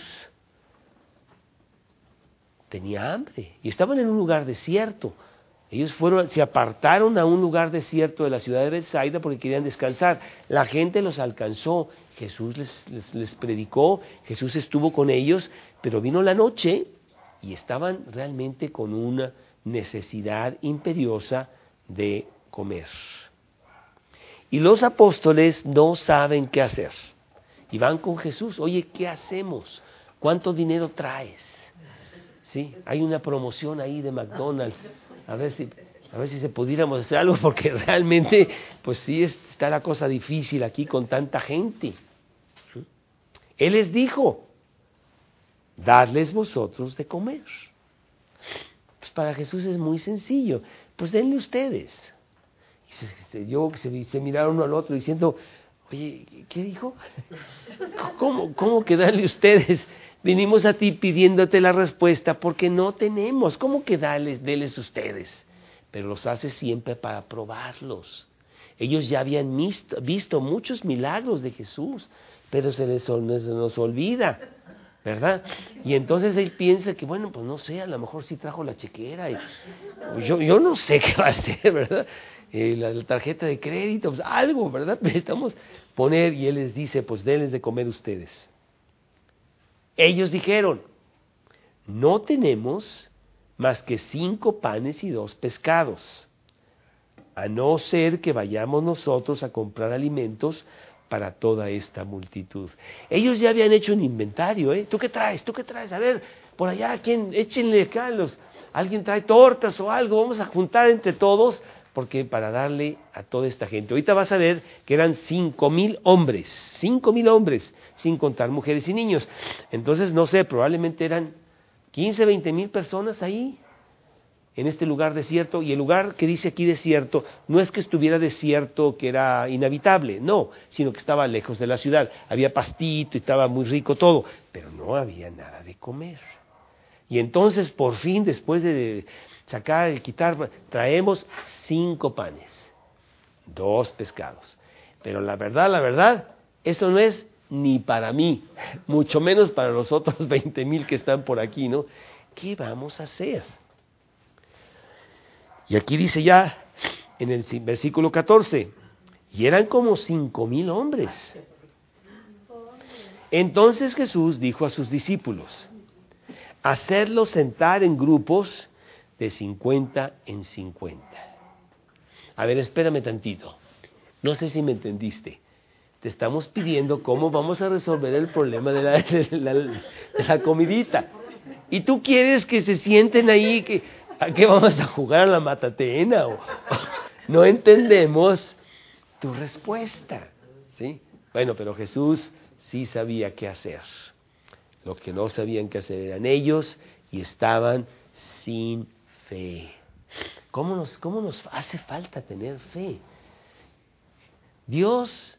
tenía hambre y estaban en un lugar desierto. Ellos se apartaron a un lugar desierto de la ciudad de Betsaida porque querían descansar. La gente los alcanzó, Jesús les predicó, Jesús estuvo con ellos, pero vino la noche y estaban realmente con una necesidad imperiosa de comer. Y los apóstoles no saben qué hacer. Y van con Jesús: oye, ¿qué hacemos? ¿Cuánto dinero traes? ¿Sí? Hay una promoción ahí de McDonald's. A ver si se pudiéramos hacer algo, porque realmente, pues sí, está la cosa difícil aquí con tanta gente. ¿Sí? Él les dijo: dadles vosotros de comer. Pues para Jesús es muy sencillo. Pues denle ustedes. Se miraron uno al otro diciendo: oye, ¿qué dijo? ¿Cómo que darle ustedes? Vinimos a ti pidiéndote la respuesta porque no tenemos. ¿Cómo que deles ustedes? Pero los hace siempre para probarlos. Ellos ya habían visto muchos milagros de Jesús, pero se nos olvida, ¿verdad? Y entonces él piensa que, bueno, pues no sé, a lo mejor sí trajo la chequera. Yo no sé qué va a hacer, ¿verdad? La tarjeta de crédito, pues algo, ¿verdad? Necesitamos poner, y él les dice: pues denles de comer ustedes. Ellos dijeron: no tenemos más que 5 panes y 2 pescados, a no ser que vayamos nosotros a comprar alimentos para toda esta multitud. Ellos ya habían hecho un inventario, ¿eh? ¿Tú qué traes? ¿Tú qué traes? A ver, por allá, échenle acá alguien trae tortas o algo, vamos a juntar entre todos, porque para darle a toda esta gente. Ahorita vas a ver que eran 5,000 hombres, 5,000 hombres, sin contar mujeres y niños. Entonces, no sé, probablemente eran 15, 20,000 personas ahí, en este lugar desierto. Y el lugar que dice aquí desierto, no es que estuviera desierto, que era inhabitable, no, sino que estaba lejos de la ciudad. Había pastito y estaba muy rico todo, pero no había nada de comer. Y entonces, por fin, después de sacar, quitar, traemos 5 panes, 2 pescados. Pero la verdad, eso no es ni para mí, mucho menos para los otros 20,000 que están por aquí, ¿no? ¿Qué vamos a hacer? Y aquí dice ya, en el versículo 14, y eran como 5,000 hombres. Entonces Jesús dijo a sus discípulos, hacerlos sentar en grupos de 50 en 50. A ver, espérame tantito. No sé si me entendiste. Te estamos pidiendo cómo vamos a resolver el problema de la comidita. Y tú quieres que se sienten ahí, ¿a qué vamos a jugar a la matatena? No entendemos tu respuesta, ¿sí? Bueno, pero Jesús sí sabía qué hacer. Lo que no sabían qué hacer eran ellos y estaban sin fe. ¿Cómo nos hace falta tener fe? Dios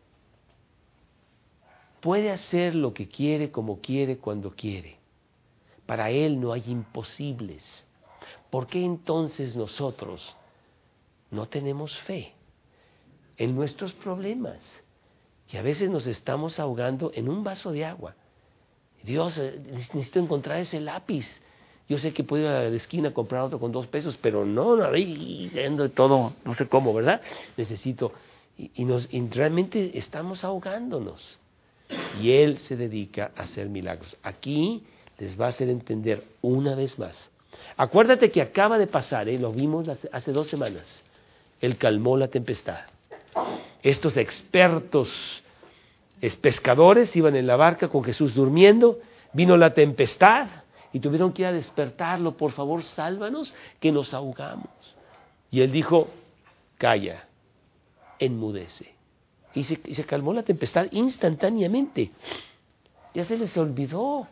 puede hacer lo que quiere, como quiere, cuando quiere. Para Él no hay imposibles. ¿Por qué entonces nosotros no tenemos fe en nuestros problemas? Que a veces nos estamos ahogando en un vaso de agua. Dios, necesito encontrar ese lápiz. Yo sé que puedo ir a la esquina a comprar otro con 2 pesos, pero no, ahí de todo, no sé cómo, ¿verdad? Necesito, y realmente estamos ahogándonos. Y Él se dedica a hacer milagros. Aquí les va a hacer entender una vez más. Acuérdate que acaba de pasar, lo vimos hace 2 semanas. Él calmó la tempestad. Estos expertos pescadores iban en la barca con Jesús durmiendo, vino la tempestad y tuvieron que ir a despertarlo. Por favor, sálvanos, que nos ahogamos. Y Él dijo, calla, enmudece. Y se calmó la tempestad instantáneamente. Ya se les olvidó.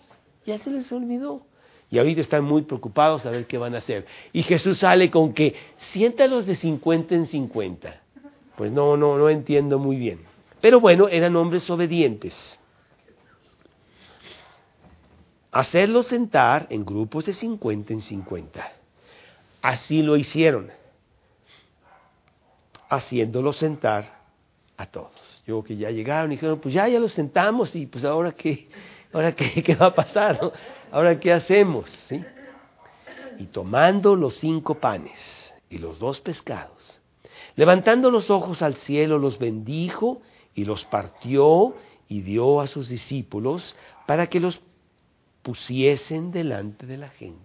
Y ahorita están muy preocupados a ver qué van a hacer. Y Jesús sale con que, siéntalos de 50 en 50. Pues no entiendo muy bien. Pero bueno, eran hombres obedientes. Hacerlos sentar en grupos de 50 en 50. Así lo hicieron. Haciéndolos sentar a todos. Yo creo que ya llegaron y dijeron, pues ya los sentamos y pues ahora qué va a pasar, ¿no? Ahora qué hacemos, ¿sí? Y tomando los 5 panes y los 2 pescados, levantando los ojos al cielo, los bendijo y los partió y dio a sus discípulos para que los pusiesen delante de la gente.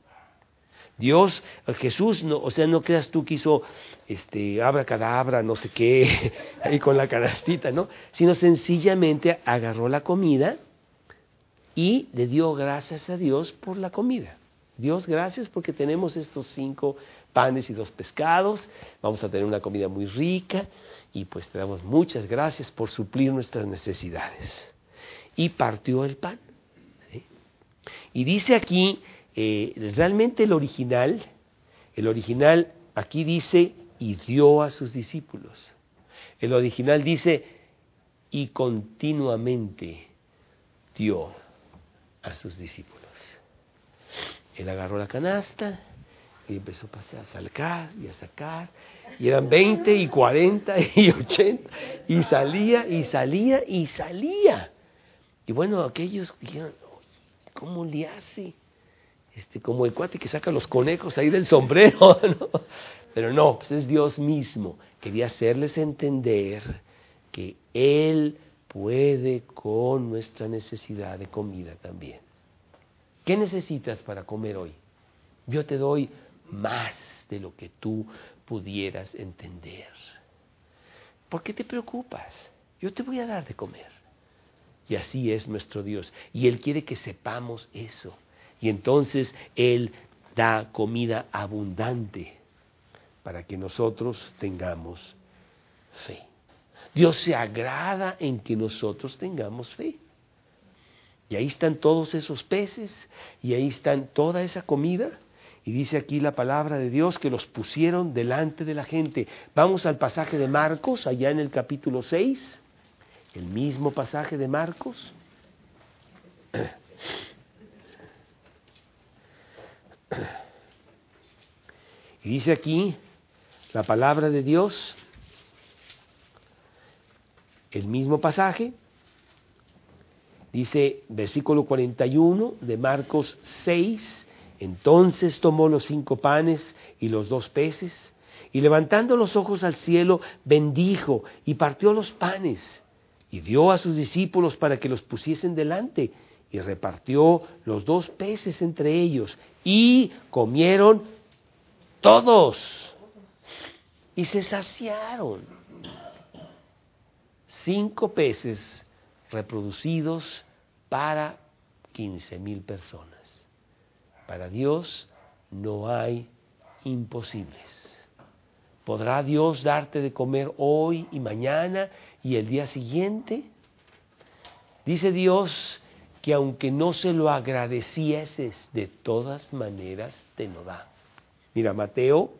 Jesús, no creas tú que hizo abracadabra, no sé qué, ahí con la canastita, ¿no? Sino sencillamente agarró la comida y le dio gracias a Dios por la comida. Dios, gracias porque tenemos estos 5 panes y 2 pescados, vamos a tener una comida muy rica y pues te damos muchas gracias por suplir nuestras necesidades. Y partió el pan, ¿sí? Y dice aquí, realmente el original aquí dice, y dio a sus discípulos. El original dice, y continuamente dio a sus discípulos. Él agarró la canasta y empezó a sacar y a sacar, y eran 20 y 40 y 80, y salía. Y bueno, aquellos dijeron, ¿cómo le hace? Como el cuate que saca los conejos ahí del sombrero, ¿no? Pero no, pues es Dios mismo. Quería hacerles entender que Él puede con nuestra necesidad de comida también. ¿Qué necesitas para comer hoy? Yo te doy más de lo que tú pudieras entender. ¿Por qué te preocupas? Yo te voy a dar de comer. Y así es nuestro Dios. Y Él quiere que sepamos eso. Y entonces Él da comida abundante para que nosotros tengamos fe. Dios se agrada en que nosotros tengamos fe. Y ahí están todos esos peces, y ahí están toda esa comida. Y dice aquí la palabra de Dios que los pusieron delante de la gente. Vamos al pasaje de Marcos, allá en el capítulo 6, el mismo pasaje de Marcos. Y dice aquí la palabra de Dios, el mismo pasaje, dice versículo 41 de Marcos 6, entonces tomó los 5 panes y los 2 peces, y levantando los ojos al cielo, bendijo y partió los panes, y dio a sus discípulos para que los pusiesen delante, y repartió los 2 peces entre ellos, y comieron todos, y se saciaron. 5 peces reproducidos para 15,000 personas. Para Dios no hay imposibles. ¿Podrá Dios darte de comer hoy y mañana y el día siguiente? Dice Dios que aunque no se lo agradecieses, de todas maneras te lo da. Mira, Mateo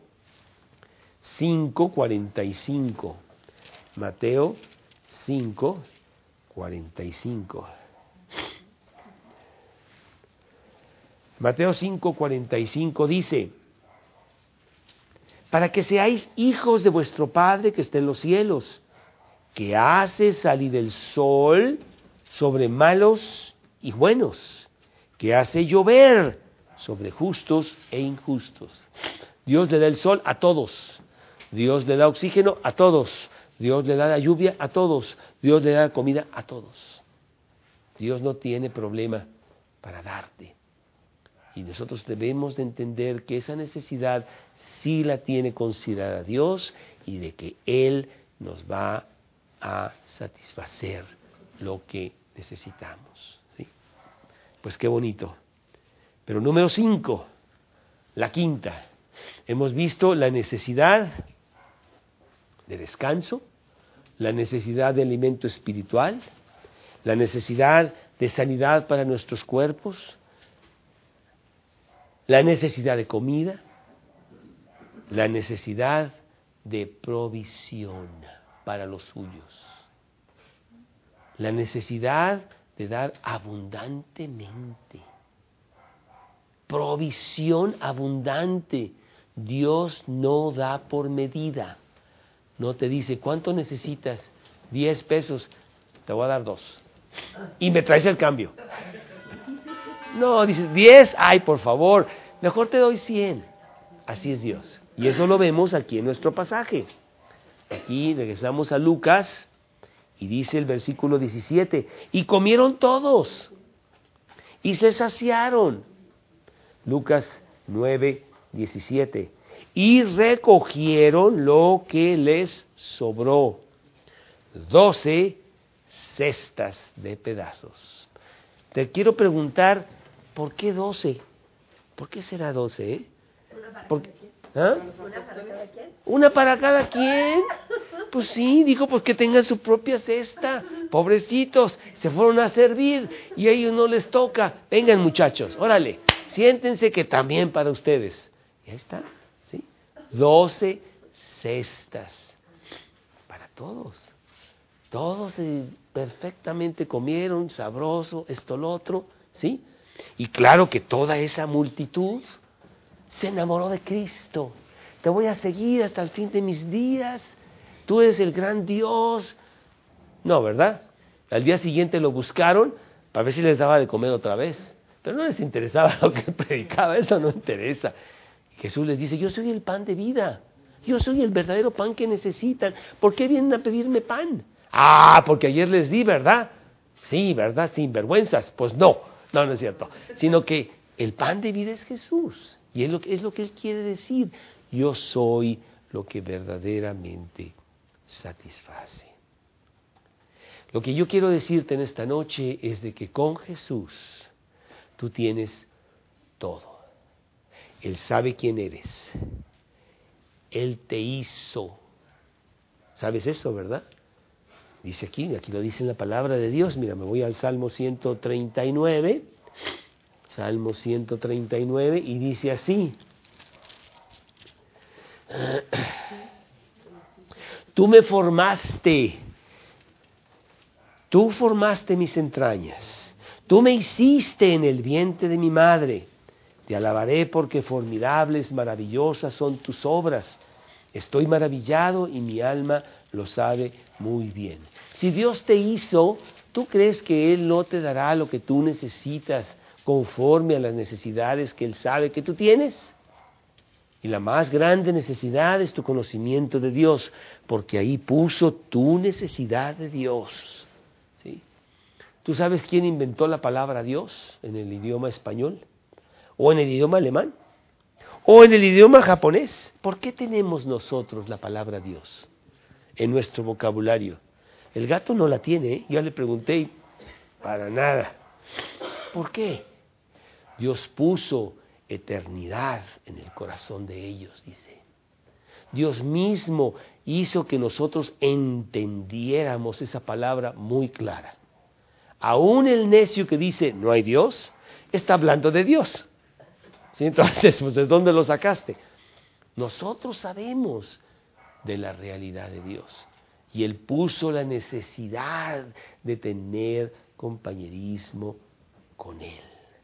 5:45. Mateo 5:45. Mateo 5:45 dice, para que seáis hijos de vuestro Padre que está en los cielos, que hace salir el sol sobre malos y buenos, que hace llover sobre justos e injustos. Dios le da el sol a todos, Dios le da oxígeno a todos, Dios le da la lluvia a todos, Dios le da comida a todos. Dios no tiene problema para darte. Y nosotros debemos de entender que esa necesidad sí la tiene considerada Dios y de que Él nos va a satisfacer lo que necesitamos. ¿Sí? Pues qué bonito. Pero número 5, la quinta. Hemos visto la necesidad de descanso, la necesidad de alimento espiritual, la necesidad de sanidad para nuestros cuerpos, la necesidad de comida, la necesidad de provisión para los suyos, la necesidad de dar abundantemente, provisión abundante. Dios no da por medida, no te dice ¿cuánto necesitas? 10 pesos, te voy a dar 2 y me traes el cambio. No, dice 10, ay por favor, mejor te doy 100. Así es Dios. Y eso lo vemos aquí en nuestro pasaje. Aquí regresamos a Lucas y dice el versículo 17, y comieron todos y se saciaron. Lucas 9:17, y recogieron lo que les sobró, 12 cestas de pedazos. Te quiero preguntar, ¿por qué 12? ¿Por qué será 12? ¿Ah? ¿Una para cada quien? Pues sí, dijo, pues que tengan su propia cesta. Pobrecitos, se fueron a servir y a ellos no les toca. Vengan muchachos, órale, siéntense que también para ustedes. Y ahí está, ¿sí? 12 cestas para todos. Todos perfectamente comieron, sabroso, esto, lo otro, ¿sí? Y claro que toda esa multitud se enamoró de Cristo. Te voy a seguir hasta el fin de mis días. Tú eres el gran Dios. No, ¿verdad? Al día siguiente lo buscaron para ver si les daba de comer otra vez. Pero no les interesaba lo que predicaba, eso no interesa. Jesús les dice, yo soy el pan de vida. Yo soy el verdadero pan que necesitan. ¿Por qué vienen a pedirme pan? Ah, porque ayer les di, ¿verdad? Sí, ¿verdad? Sin vergüenzas. Pues no es cierto. Sino que el pan de vida es Jesús. Y es lo que Él quiere decir. Yo soy lo que verdaderamente satisface. Lo que yo quiero decirte en esta noche es de que con Jesús tú tienes todo. Él sabe quién eres. Él te hizo. ¿Sabes eso, verdad? Dice aquí lo dice en la palabra de Dios. Mira, me voy al Salmo 139. Salmo 139 y dice así. Tú me formaste. Tú formaste mis entrañas. Tú me hiciste en el vientre de mi madre. Te alabaré porque formidables, maravillosas son tus obras. Estoy maravillado y mi alma lo sabe muy bien. Si Dios te hizo, ¿tú crees que Él no te dará lo que tú necesitas conforme a las necesidades que Él sabe que tú tienes? Y la más grande necesidad es tu conocimiento de Dios, porque ahí puso tu necesidad de Dios. ¿Sí? ¿Tú sabes quién inventó la palabra Dios en el idioma español? ¿O en el idioma alemán? ¿O en el idioma japonés? ¿Por qué tenemos nosotros la palabra Dios en nuestro vocabulario? El gato no la tiene, ¿eh? Yo le pregunté y para nada. ¿Por qué? Dios puso eternidad en el corazón de ellos, dice. Dios mismo hizo que nosotros entendiéramos esa palabra muy clara. Aún el necio que dice no hay Dios, está hablando de Dios. ¿Sí? Entonces, pues, ¿de dónde lo sacaste? Nosotros sabemos de la realidad de Dios. Y Él puso la necesidad de tener compañerismo con Él.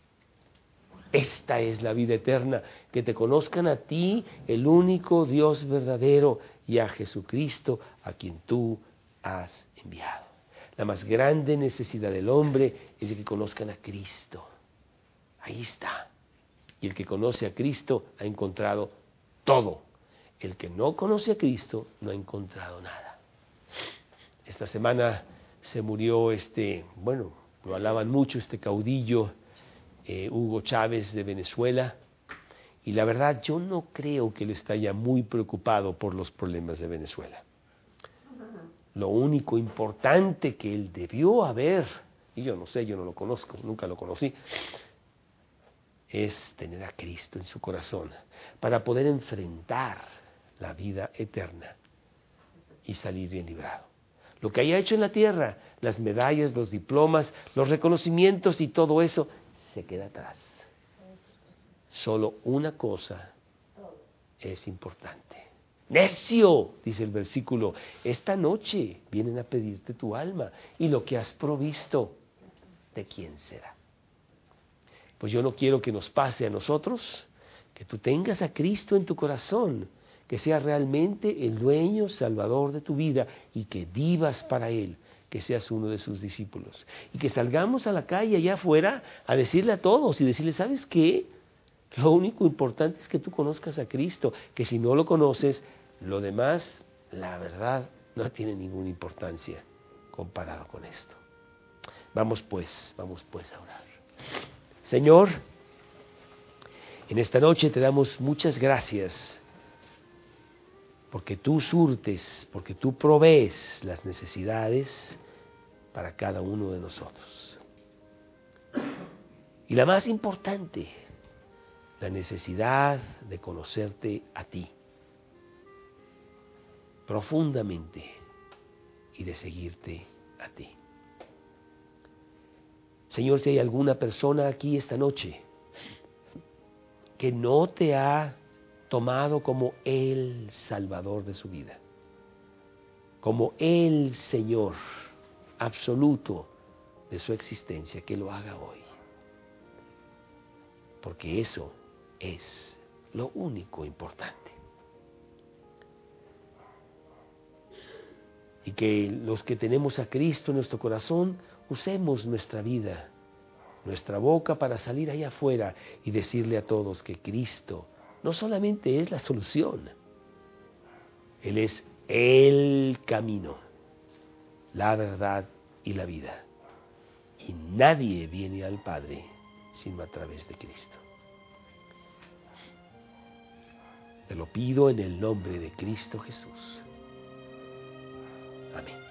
Esta es la vida eterna, que te conozcan a ti, el único Dios verdadero, y a Jesucristo, a quien tú has enviado. La más grande necesidad del hombre es de que conozcan a Cristo. Ahí está. Y el que conoce a Cristo ha encontrado todo. El que no conoce a Cristo no ha encontrado nada. Esta semana se murió lo alaban mucho, este caudillo, Hugo Chávez de Venezuela. Y la verdad, yo no creo que él esté ya muy preocupado por los problemas de Venezuela. Lo único importante que él debió haber, y yo no sé, yo no lo conozco, nunca lo conocí, es tener a Cristo en su corazón para poder enfrentar la vida eterna y salir bien librado. Lo que haya hecho en la tierra, las medallas, los diplomas, los reconocimientos y todo eso, se queda atrás. Solo una cosa es importante. Necio, dice el versículo, esta noche vienen a pedirte tu alma y lo que has provisto, ¿de quién será? Pues yo no quiero que nos pase a nosotros, que tú tengas a Cristo en tu corazón, que sea realmente el dueño, salvador de tu vida y que vivas para Él, que seas uno de sus discípulos. Y que salgamos a la calle allá afuera a decirle a todos y decirle, ¿sabes qué? Lo único importante es que tú conozcas a Cristo, que si no lo conoces, lo demás, la verdad, no tiene ninguna importancia comparado con esto. Vamos pues a orar. Señor, en esta noche te damos muchas gracias porque tú surtes, porque tú provees las necesidades para cada uno de nosotros. Y la más importante, la necesidad de conocerte a ti profundamente y de seguirte a ti. Señor, si hay alguna persona aquí esta noche que no te ha tomado como el Salvador de su vida, como el Señor absoluto de su existencia, que lo haga hoy. Porque eso es lo único importante. Y que los que tenemos a Cristo en nuestro corazón, usemos nuestra vida, nuestra boca para salir allá afuera y decirle a todos que Cristo no solamente es la solución, Él es el camino, la verdad y la vida. Y nadie viene al Padre sino a través de Cristo. Te lo pido en el nombre de Cristo Jesús. Amén.